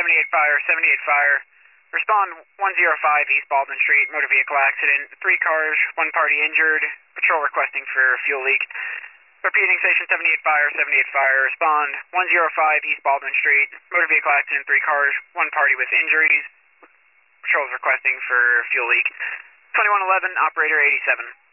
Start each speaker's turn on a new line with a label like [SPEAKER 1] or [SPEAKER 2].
[SPEAKER 1] 78 fire, 78 fire. Respond 105 East Baldwin Street, motor vehicle accident, 3 cars, 1 party injured, patrol requesting for fuel leak. Repeating, station 78 fire, 78 fire. Respond 105 East Baldwin Street, motor vehicle accident, 3 cars, 1 party with injuries. Patrol is requesting for fuel leak. 2111, operator 87.